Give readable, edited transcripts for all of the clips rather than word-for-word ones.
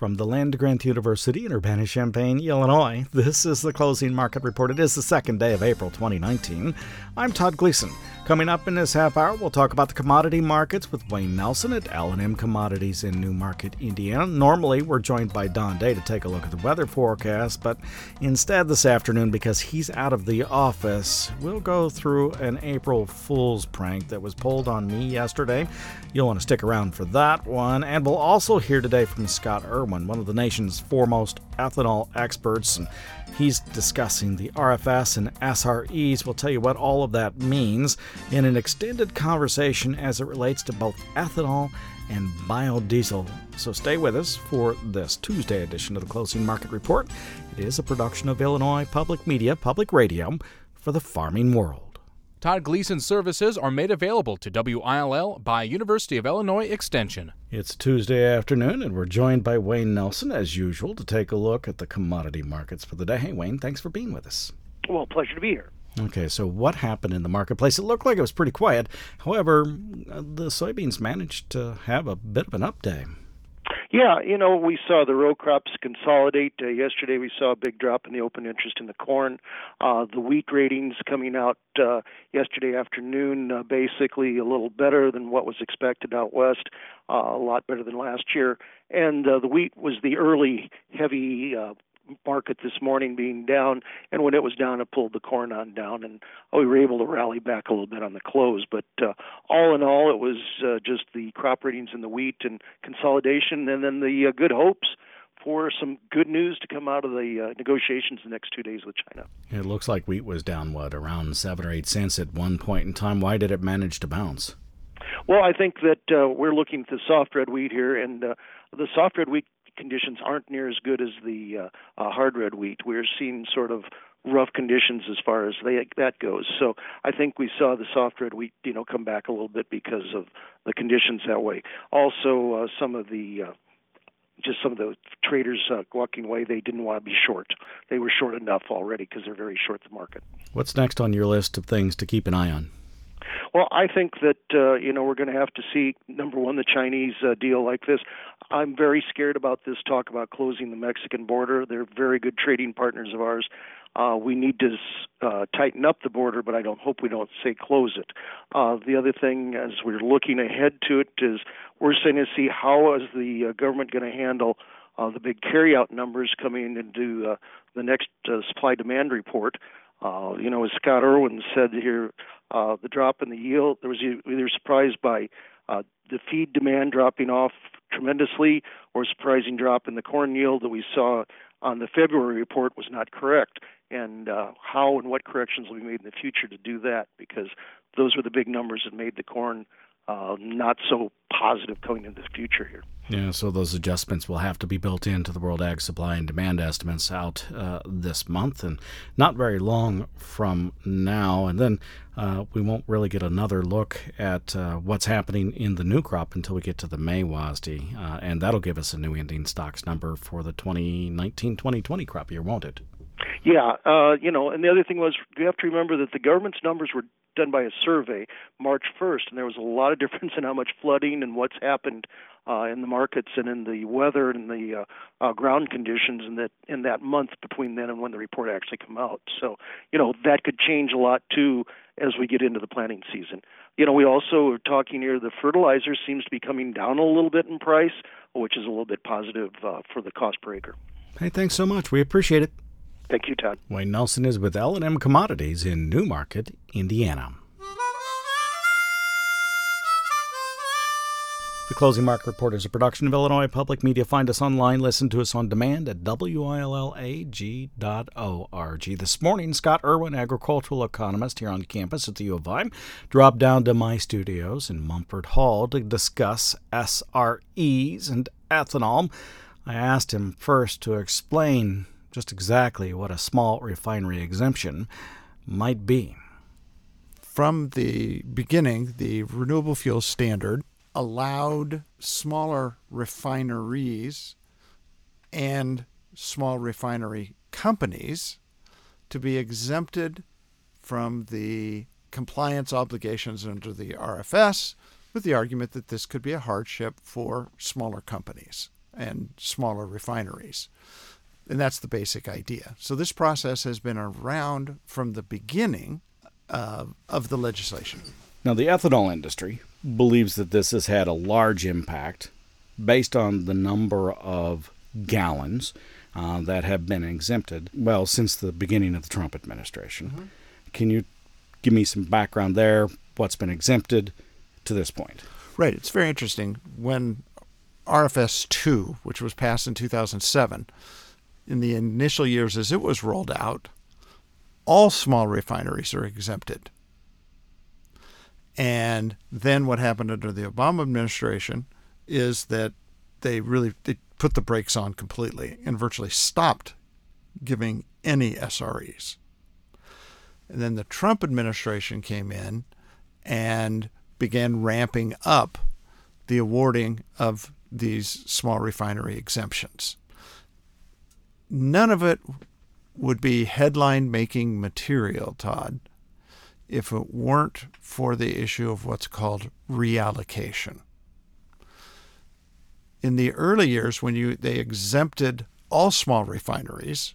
From the Land-Grant University in Urbana-Champaign, Illinois, this is the Closing Market Report. It is the second day of April 2019. I'm Todd Gleason. Coming up in this half hour, we'll talk about the commodity markets with Wayne Nelson at L&M Commodities in Newmarket, Indiana. Normally, we're joined by Don Day to take a look at the weather forecast, but instead this afternoon, because he's out of the office, we'll go through an April Fool's prank that was pulled on me yesterday. You'll want to stick around for that one. And we'll also hear today from Scott Irwin, one of the nation's foremost ethanol experts, and he's discussing the RFS and SREs. We'll tell you what all of that means in an extended conversation as it relates to both ethanol and biodiesel. So stay with us for this Tuesday edition of the Closing Market Report. It is a production of Illinois Public Media, Public Radio for the farming world. Todd Gleason's services are made available to WILL by University of Illinois Extension. It's Tuesday afternoon, and we're joined by Wayne Nelson, as usual, to take a look at the commodity markets for the day. Hey, Wayne, thanks for being with us. Well, pleasure to be here. Okay, so what happened in the marketplace? It looked like it was pretty quiet. However, the soybeans managed to have a bit of an up day. Yeah, we saw the row crops consolidate. Yesterday we saw a big drop in the open interest in the corn. The wheat ratings coming out yesterday afternoon, basically a little better than what was expected out west, a lot better than last year. And the wheat was the early heavy market this morning being down, and when it was down, it pulled the corn on down, and we were able to rally back a little bit on the close. But all in all, it was just the crop ratings in the wheat and consolidation, and then the good hopes for some good news to come out of the negotiations the next 2 days with China. It looks like wheat was down, around 7 or 8 cents at one point in time. Why did it manage to bounce? Well, I think that we're looking at the soft red wheat here, and the soft red wheat conditions aren't near as good as the hard red wheat. We're seeing sort of rough conditions as far as that goes. So I think we saw the soft red wheat, come back a little bit because of the conditions that way. Also, some of the traders walking away, they didn't want to be short. They were short enough already because they're very short the market. What's next on your list of things to keep an eye on? Well, I think that, we're going to have to see, number one, the Chinese deal like this. I'm very scared about this talk about closing the Mexican border. They're very good trading partners of ours. We need to tighten up the border, but I hope we don't say close it. The other thing, as we're looking ahead to it, is we're going to see how is the government going to handle the big carryout numbers coming into the next supply-demand report. As Scott Irwin said here, the drop in the yield, we were surprised by the feed demand dropping off tremendously, or a surprising drop in the corn yield that we saw on the February report was not correct, and how and what corrections will be made in the future to do that, because those were the big numbers that made the corn not so positive going into the future here. Yeah, so those adjustments will have to be built into the World Ag Supply and Demand estimates out this month, and not very long from now. And then we won't really get another look at what's happening in the new crop until we get to the May WASDE, and that'll give us a new ending stocks number for the 2019-2020 crop year, won't it? Yeah, and the other thing was, you have to remember that the government's numbers were done by a survey March 1st, and there was a lot of difference in how much flooding and what's happened in the markets and in the weather and the ground conditions in that month between then and when the report actually come out. So, that could change a lot, too, as we get into the planting season. We also are talking here, the fertilizer seems to be coming down a little bit in price, which is a little bit positive for the cost per acre. Hey, thanks so much. We appreciate it. Thank you, Todd. Wayne Nelson is with L&M Commodities in Newmarket, Indiana. The Closing Market Report is a production of Illinois Public Media. Find us online, listen to us on demand at willag.org. This morning, Scott Irwin, agricultural economist here on campus at the U of I, dropped down to my studios in Mumford Hall to discuss SREs and ethanol. I asked him first to explain just exactly what a small refinery exemption might be. From the beginning, the Renewable Fuels Standard allowed smaller refineries and small refinery companies to be exempted from the compliance obligations under the RFS, with the argument that this could be a hardship for smaller companies. and smaller refineries. And that's the basic idea. So this process has been around from the beginning of the legislation. Now, the ethanol industry believes that this has had a large impact based on the number of gallons that have been exempted, well, since the beginning of the Trump administration. Mm-hmm. Can you give me some background there, what's been exempted to this point? Right. It's very interesting. When RFS 2, which was passed in 2007, in the initial years as it was rolled out, all small refineries are exempted. And then what happened under the Obama administration is that they put the brakes on completely and virtually stopped giving any SREs. And then the Trump administration came in and began ramping up the awarding of these small refinery exemptions. None of it would be headline-making material, Todd, if it weren't for the issue of what's called reallocation. In the early years, when they exempted all small refineries,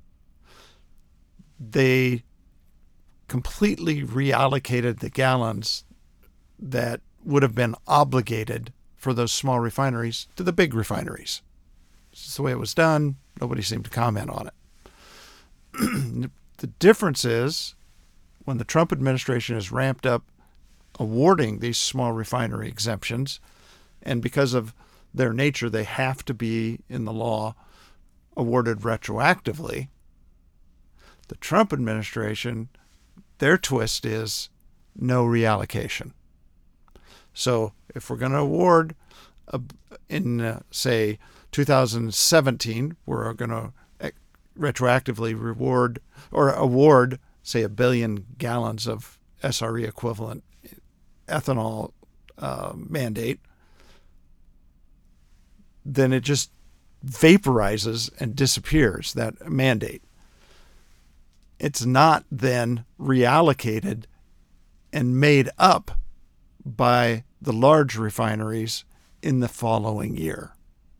they completely reallocated the gallons that would have been obligated for those small refineries to the big refineries. This is the way it was done. Nobody seemed to comment on it. The difference is when the Trump administration has ramped up awarding these small refinery exemptions, and because of their nature, they have to be in the law awarded retroactively. The Trump administration, their twist is no reallocation. So if we're going to award in, say, 2017, we're going to retroactively award, say, 1 billion gallons of SRE equivalent ethanol mandate, then it just vaporizes and disappears, that mandate. It's not then reallocated and made up by the large refineries in the following year.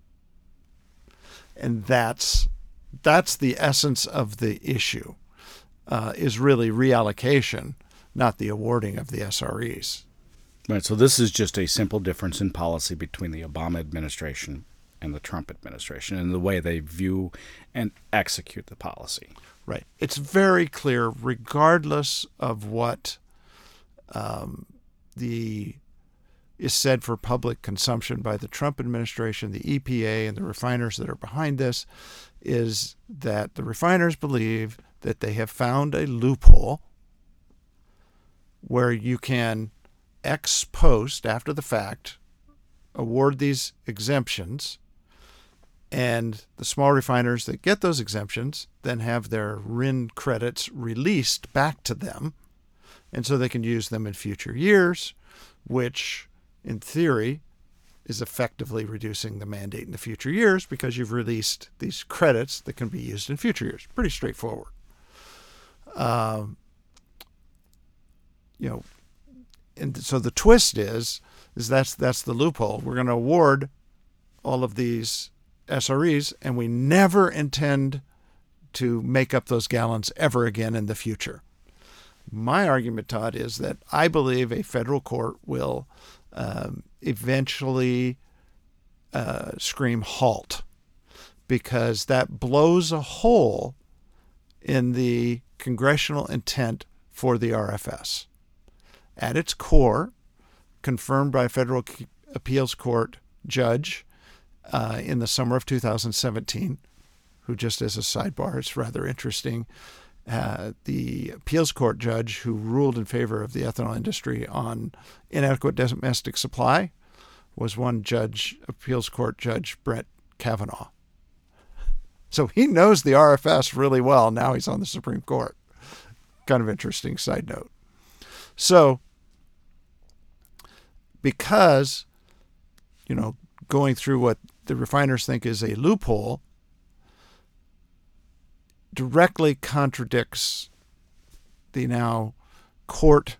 And that's the essence of the issue, is really reallocation, not the awarding of the SREs. Right, so this is just a simple difference in policy between the Obama administration and the Trump administration and the way they view and execute the policy. Right. It's very clear, regardless of what is said for public consumption by the Trump administration, the EPA, and the refiners that are behind this, is that the refiners believe that they have found a loophole where you can ex post, after the fact, award these exemptions, and the small refiners that get those exemptions then have their RIN credits released back to them, and so they can use them in future years, which, in theory, is effectively reducing the mandate in the future years because you've released these credits that can be used in future years. Pretty straightforward. And so the twist is that's the loophole. We're going to award all of these SREs, and we never intend to make up those gallons ever again in the future. My argument, Todd, is that I believe a federal court will eventually scream halt, because that blows a hole in the congressional intent for the RFS. At its core, confirmed by a federal appeals court judge in the summer of 2017, who, just as a sidebar, is rather interesting, the appeals court judge who ruled in favor of the ethanol industry on inadequate domestic supply was one judge, appeals court judge Brett Kavanaugh. So he knows the RFS really well. Now he's on the Supreme Court. Kind of interesting side note. So, because, going through what the refiners think is a loophole directly contradicts the now court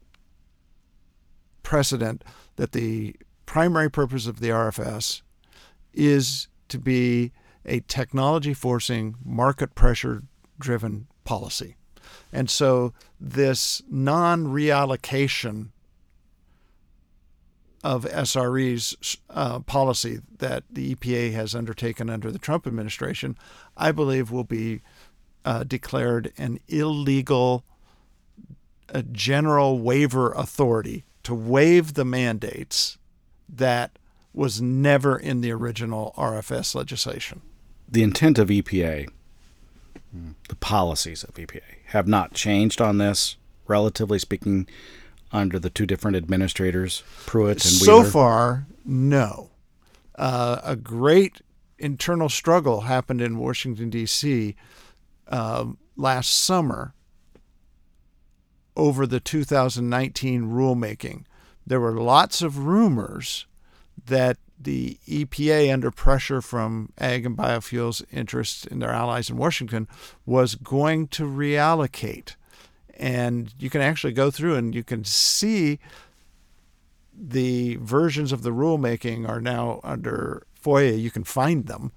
precedent that the primary purpose of the RFS is to be a technology-forcing, market pressure-driven policy. And so this non-reallocation of SREs policy that the EPA has undertaken under the Trump administration, I believe will be declared an illegal general waiver authority to waive the mandates that was never in the original RFS legislation. The intent of EPA, the policies of EPA, have not changed on this, relatively speaking, under the two different administrators, Pruitt and Wheeler? So far, no. A great internal struggle happened in Washington, D.C. Last summer over the 2019 rulemaking. There were lots of rumors that the EPA, under pressure from ag and biofuels interests in their allies in Washington, was going to reallocate. And you can actually go through and you can see the versions of the rulemaking are now under FOIA. You can find them.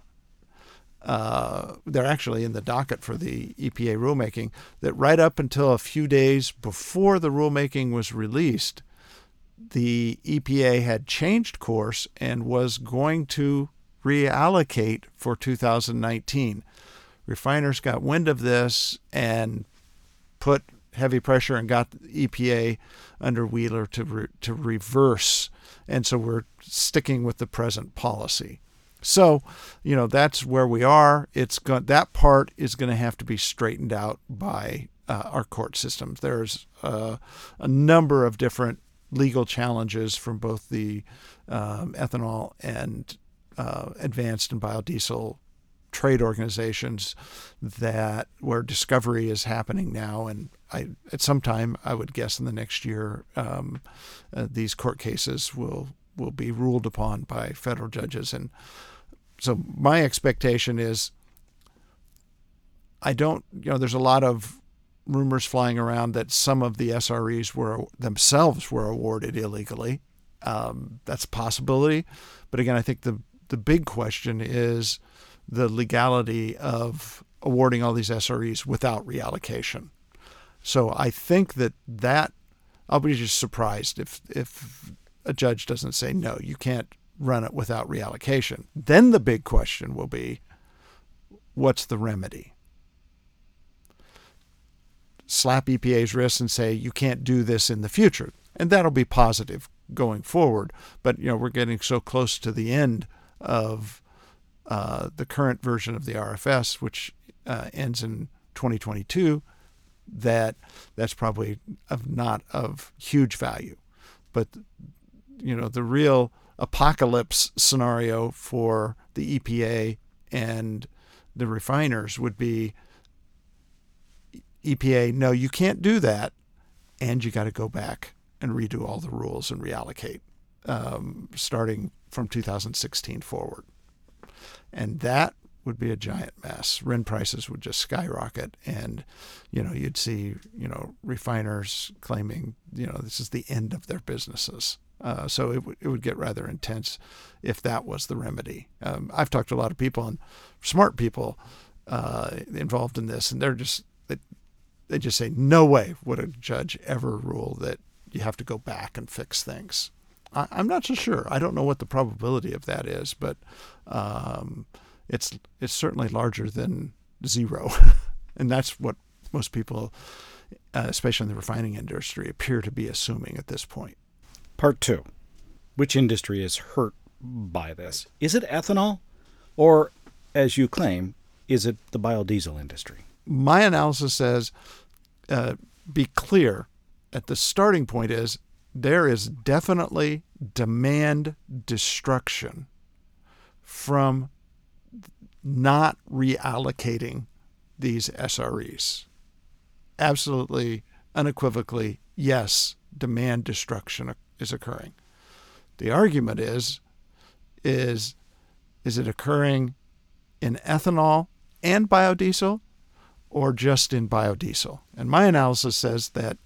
They're actually in the docket for the EPA rulemaking, that right up until a few days before the rulemaking was released, the EPA had changed course and was going to reallocate for 2019. Refiners got wind of this and put heavy pressure and got the EPA under Wheeler to reverse. And so we're sticking with the present policy. So, that's where we are. That part is going to have to be straightened out by our court systems. There's a number of different legal challenges from both the ethanol and advanced and biodiesel trade organizations where discovery is happening now, and at some time, I would guess in the next year, these court cases will be ruled upon by federal judges. And so my expectation is, there's a lot of rumors flying around that some of the SREs themselves were awarded illegally. That's a possibility. But again, I think the big question is the legality of awarding all these SREs without reallocation. So I think that I'll be just surprised if a judge doesn't say, no, you can't run it without reallocation. Then the big question will be, what's the remedy? Slap EPA's wrists and say, you can't do this in the future. And that'll be positive going forward. But, we're getting so close to the end of the current version of the RFS, which ends in 2022, that's probably not of huge value. But, the real apocalypse scenario for the EPA and the refiners would be, EPA, no, you can't do that, and you got to go back and redo all the rules and reallocate, starting from 2016 forward. And that would be a giant mess. RIN prices would just skyrocket, and you'd see refiners claiming this is the end of their businesses. So it would get rather intense if that was the remedy. I've talked to a lot of people, and smart people involved in this, and they just say, no way would a judge ever rule that you have to go back and fix things. I'm not so sure. I don't know what the probability of that is, but it's certainly larger than zero. And that's what most people, especially in the refining industry, appear to be assuming at this point. Part 2. Which industry is hurt by this? Is it ethanol? Or, as you claim, is it the biodiesel industry? My analysis says, be clear, at the starting point is, there is definitely demand destruction from not reallocating these SREs. Absolutely, unequivocally, yes, demand destruction is occurring. The argument is it occurring in ethanol and biodiesel, or just in biodiesel? And my analysis says that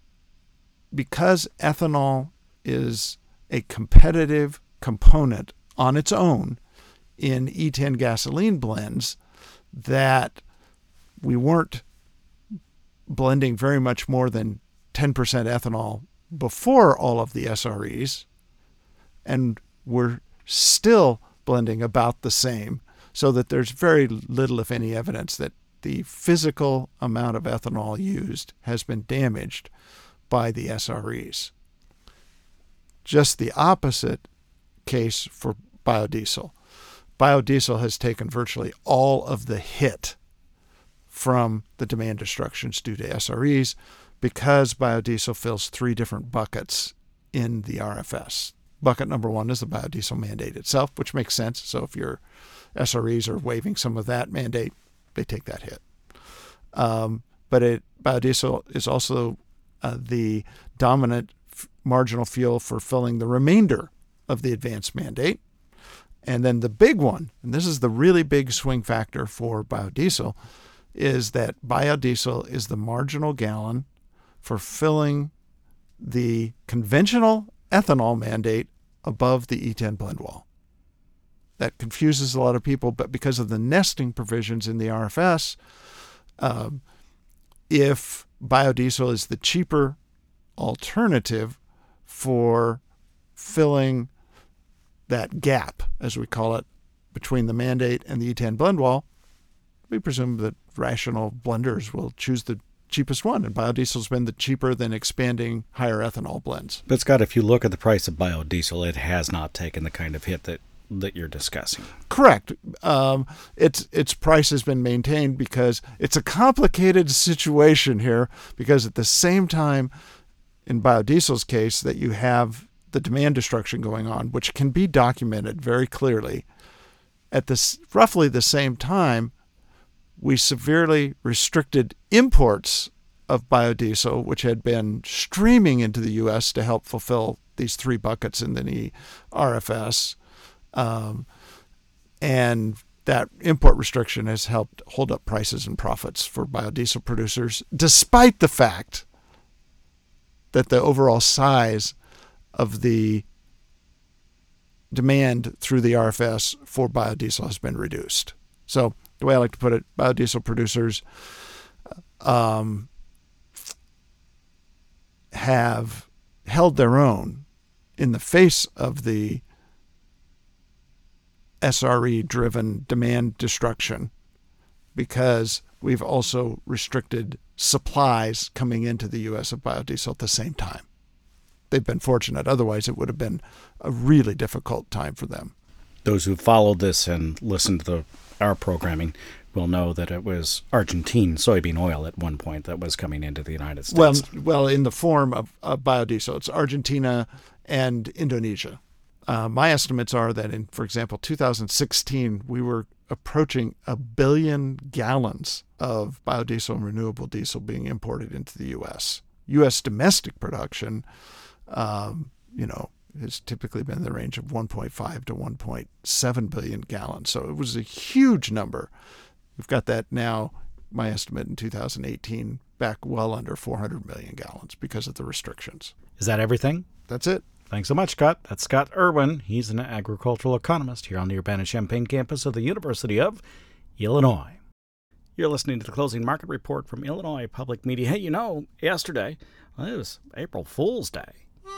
because ethanol is a competitive component on its own in E10 gasoline blends that we weren't blending very much more than 10% ethanol before all of the SREs, and we're still blending about the same, so that there's very little, if any, evidence that the physical amount of ethanol used has been damaged by the SREs. Just the opposite case for biodiesel. Biodiesel has taken virtually all of the hit from the demand destructions due to SREs because biodiesel fills three different buckets in the RFS. Bucket number one is the biodiesel mandate itself, which makes sense. So if your SREs are waiving some of that mandate, they take that hit. But biodiesel is also the dominant marginal fuel for filling the remainder of the advanced mandate. And then the big one, and this is the really big swing factor for biodiesel, is that biodiesel is the marginal gallon for filling the conventional ethanol mandate above the E10 blend wall. That confuses a lot of people, but because of the nesting provisions in the RFS, if biodiesel is the cheaper alternative for filling that gap, as we call it, between the mandate and the E10 blend wall, we presume that rational blenders will choose the cheapest one, and biodiesel's been the cheaper than expanding higher ethanol blends. But Scott, if you look at the price of biodiesel, it has not taken the kind of hit that you're discussing. Correct. Its price has been maintained because it's a complicated situation here, because at the same time, in biodiesel's case, that you have the demand destruction going on, which can be documented very clearly, at this roughly the same time, we severely restricted imports of biodiesel, which had been streaming into the U.S. to help fulfill these three buckets in the RFS. And that import restriction has helped hold up prices and profits for biodiesel producers, despite the fact that the overall size of the demand through the RFS for biodiesel has been reduced. So the way I like to put it, biodiesel producers have held their own in the face of the SRE-driven demand destruction, because we've also restricted supplies coming into the U.S. of biodiesel at the same time. They've been fortunate. Otherwise, it would have been a really difficult time for them. Those who followed this and listened to our programming will know that it was Argentine soybean oil at one point that was coming into the United States. Well, in the form of biodiesel. It's Argentina and Indonesia. My estimates are that in, for example, 2016, we were approaching 1 billion gallons of biodiesel and renewable diesel being imported into the U.S. U.S. domestic production, has typically been in the range of 1.5 to 1.7 billion gallons. So it was a huge number. We've got that now, my estimate in 2018, back well under 400 million gallons because of the restrictions. Is that everything? That's it. Thanks so much, Scott. That's Scott Irwin. He's an agricultural economist here on the Urbana-Champaign campus of the University of Illinois. You're listening to the Closing Market Report from Illinois Public Media. Hey, yesterday, it was April Fool's Day.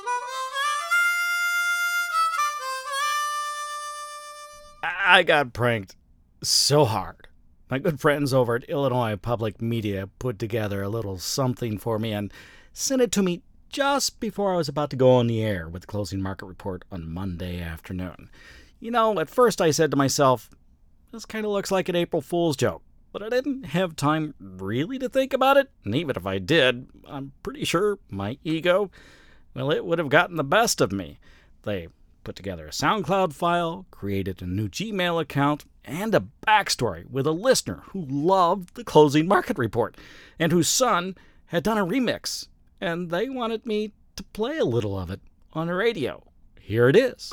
I got pranked so hard. My good friends over at Illinois Public Media put together a little something for me and sent it to me just before I was about to go on the air with the Closing Market Report on Monday afternoon. At first I said to myself, this kind of looks like an April Fool's joke, but I didn't have time really to think about it, and even if I did, I'm pretty sure my ego, it would have gotten the best of me. They put together a SoundCloud file, created a new Gmail account, and a backstory with a listener who loved the Closing Market Report and whose son had done a remix, and they wanted me to play a little of it on the radio. Here it is.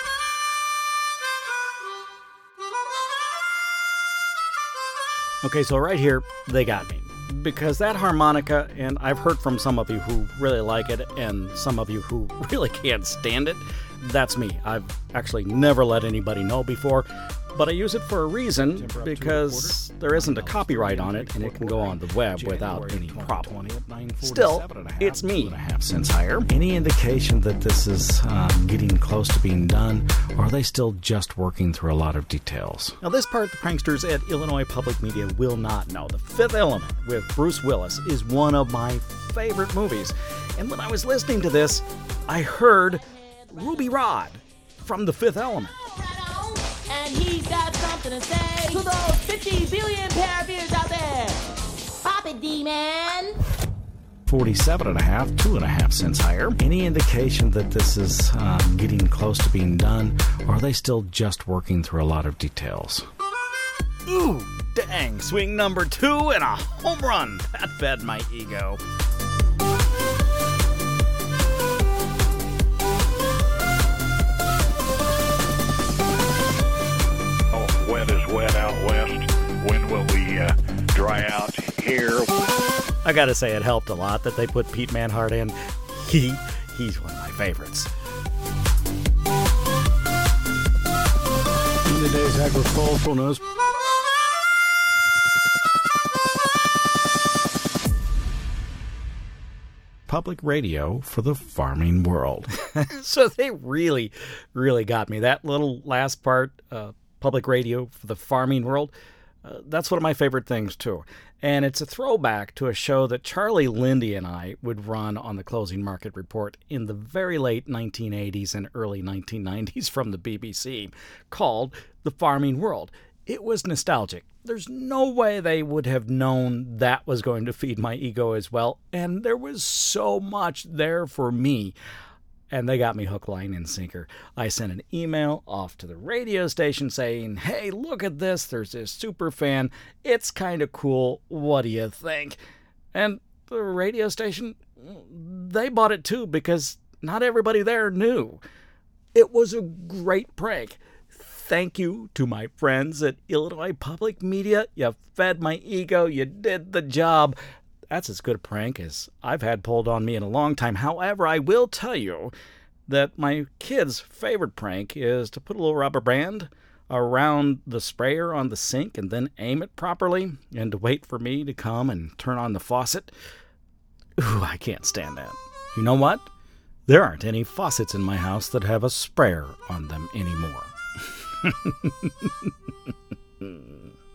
Okay, so right here, they got me. Because that harmonica, and I've heard from some of you who really like it and some of you who really can't stand it, That's me. I've actually never let anybody know before, but I use it for a reason because there isn't a copyright on it and it can go on the web without any problem. Still, it's me. Cents higher. Any indication that this is getting close to being done, or are they still just working through a lot of details? Now, this part the pranksters at Illinois Public Media will not know. The Fifth Element with Bruce Willis is one of my favorite movies. And when I was listening to this, I heard Ruby Rhod from The Fifth Element. And he's got something to say to those 50 billion pair of ears out there. Pop it, D-Man. 47.5, 2.5 cents higher. Any indication that this is getting close to being done, or are they still just working through a lot of details? Ooh, dang, swing number 2 and a home run. That fed my ego. Wet is wet out west. When will we dry out here? I gotta say, it helped a lot that they put Pete Manhart in. He's one of my favorites. In today's agricultural news, public radio for the farming world. So they really got me. That little last part, public radio for the farming world, that's one of my favorite things, too. And it's a throwback to a show that Charlie Lindy and I would run on the Closing Market Report in the very late 1980s and early 1990s from the BBC, called The Farming World. It was nostalgic. There's no way they would have known that was going to feed my ego as well, and there was so much there for me. And they got me hook, line, and sinker. I sent an email off to the radio station saying, hey, look at this. There's this super fan. It's kind of cool. What do you think? And the radio station, they bought it too because not everybody there knew. It was a great prank. Thank you to my friends at Illinois Public Media. You fed my ego. You did the job. That's as good a prank as I've had pulled on me in a long time. However, I will tell you that my kid's favorite prank is to put a little rubber band around the sprayer on the sink and then aim it properly and to wait for me to come and turn on the faucet. Ooh, I can't stand that. You know what? There aren't any faucets in my house that have a sprayer on them anymore.